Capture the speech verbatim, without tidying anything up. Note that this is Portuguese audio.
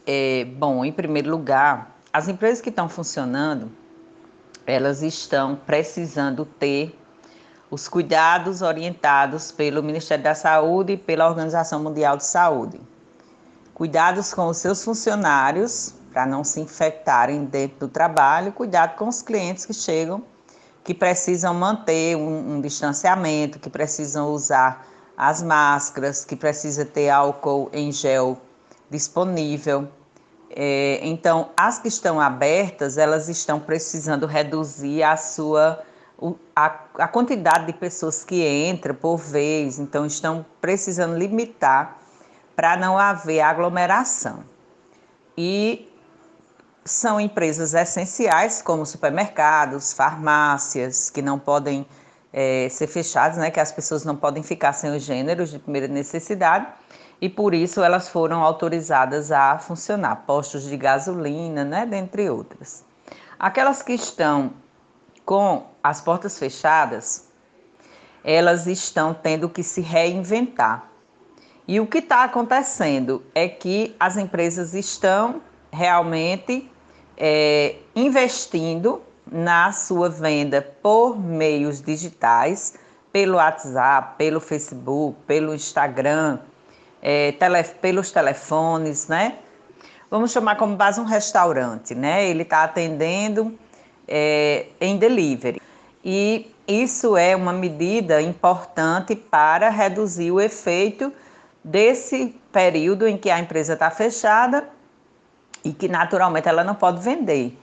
É, bom, em primeiro lugar, as empresas que estão funcionando, elas estão precisando ter os cuidados orientados pelo Ministério da Saúde e pela Organização Mundial de Saúde. Cuidados com os seus funcionários, para não se infectarem dentro do trabalho, cuidado com os clientes que chegam, que precisam manter um, um distanciamento, que precisam usar as máscaras, que precisa ter álcool em gel disponível. É, então, as que estão abertas, elas estão precisando reduzir a sua a, a quantidade de pessoas que entram por vez, então estão precisando limitar para não haver aglomeração. E são empresas essenciais, como supermercados, farmácias, que não podem é, ser fechadas, né, que as pessoas não podem ficar sem os gêneros de primeira necessidade, e por isso elas foram autorizadas a funcionar, postos de gasolina, né, dentre outras. Aquelas que estão com as portas fechadas, elas estão tendo que se reinventar. E o que está acontecendo é que as empresas estão realmente é, investindo na sua venda por meios digitais, pelo WhatsApp, pelo Facebook, pelo Instagram, é, tele, pelos telefones, né? Vamos chamar como base um restaurante, né? Ele está atendendo é, em delivery. E isso é uma medida importante para reduzir o efeito desse período em que a empresa está fechada e que naturalmente ela não pode vender.